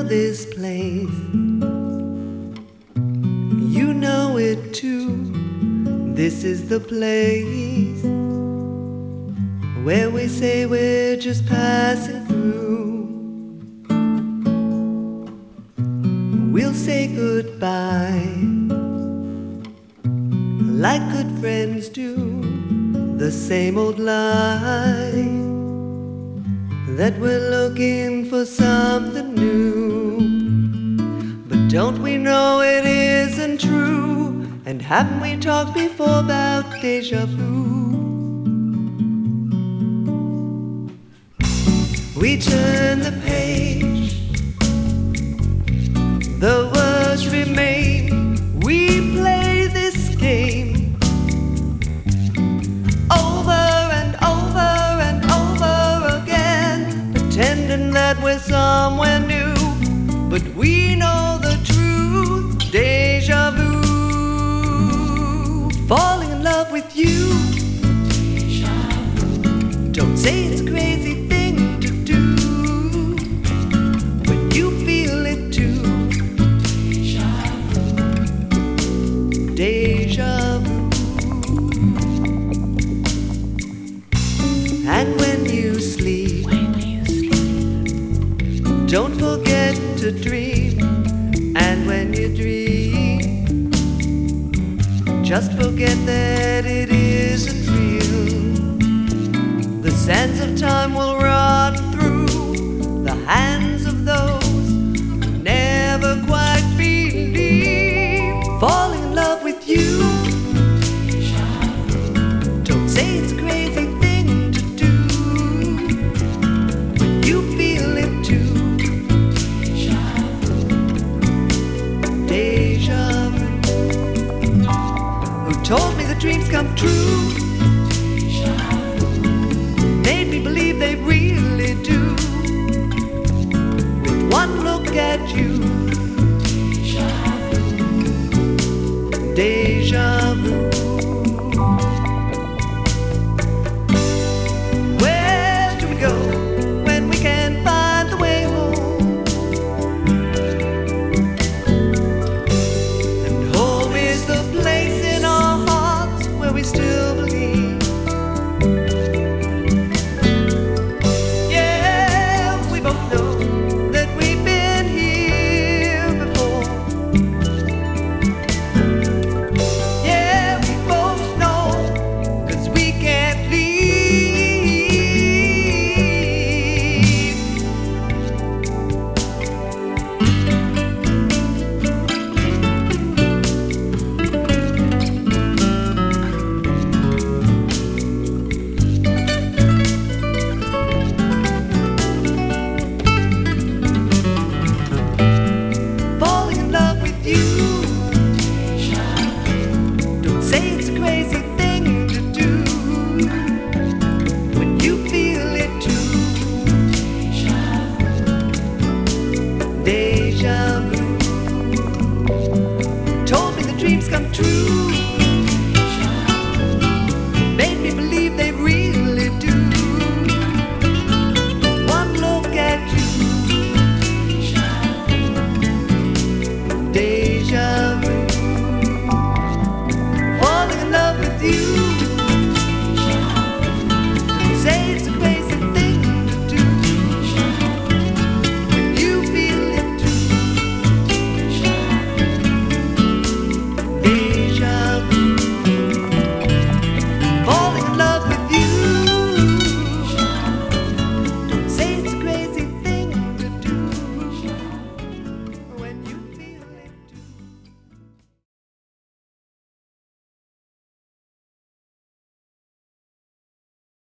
this place. You know it too. This is the place where we say we're just passing through. We'll say goodbye like good friends do. The same old lie that we're looking for something new. But don't we know it isn't true? And haven't we talked before about déjà vu? We turn the page, the words remain. We play this game over and over and over again, pretending that we're somewhere new. But we know the truth, déjà vu. Falling in love with you, don't say it's a crazy thing to do when you feel it too. Déjà vu. And when you sleep, don't forget to dream. And when you dream, just forget that it isn't real. The sands of time will run through the hands of those who never quite believe. Falling in love with you, don't say it's a crazy thing to do when you feel it too. Déjà vu. Who told me the dreams come true? Made me believe they really do. With one look at you, déjà vu. Where do we go when we can't find the way home? And home is the place in our hearts where we still believe. Yeah, we both know that we've been here before. Yeah, we both know, 'cause we can't leave. Falling in love with you, don't say it's a crazy thing to do when you feel it too. Déjà vu.